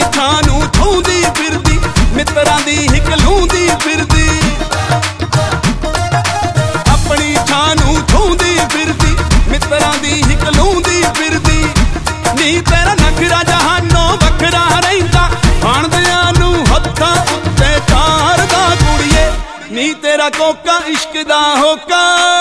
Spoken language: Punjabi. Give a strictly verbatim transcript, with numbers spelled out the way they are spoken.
ਥਾਂ ਨੂੰ ਥੂੰਦੀ ਫਿਰਦੀ, ਮਿੱਤਰਾਂ ਦੀ ਹਿੱਕ ਲੂੰਦੀ ਫਿਰਦੀ। ਆਪਣੀ ਥਾਂ ਨੂੰ ਥੂੰਦੀ ਫਿਰਦੀ, ਮਿੱਤਰਾਂ ਦੀ ਹਿੱਕ ਲੂੰਦੀ ਫਿਰਦੀ। ਨੀ ਤੇਰਾ ਨਖਰਾ ਜਹਾਨੋਂ ਵੱਖਰਾ ਰਹਿੰਦਾ, ਖਾਣਦਿਆਂ ਨੂੰ ਹੱਥਾਂ ਉੱਤੇ ਤਾਰਦਾ ਕੁੜੀਏ। ਨੀ ਤੇਰਾ ਕੋਕਾ ਇਸ਼ਕ ਦਾ ਹੋਕਾ